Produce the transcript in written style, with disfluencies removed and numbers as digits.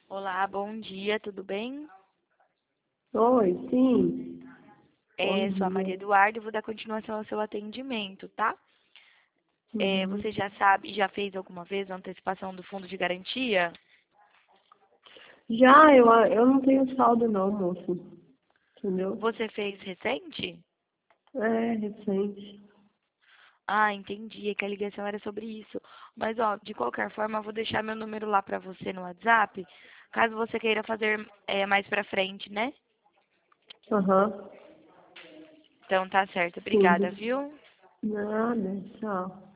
Olá, bom dia, tudo bem? Oi, sim. Bom Sou a Maria dia. Eduarda e vou dar continuação ao seu atendimento, tá? Você Uhum. já sabe, já fez alguma vez a antecipação do fundo de garantia? Já, eu não tenho saldo não, moço. Entendeu? Você fez recente? É, recente. Ah, entendi, é que a ligação era sobre isso. Mas, ó, de qualquer forma, eu vou deixar meu número lá pra você no WhatsApp, caso você queira fazer mais pra frente, né? Aham. Então tá certo, Sim. obrigada, viu? Nada, tchau.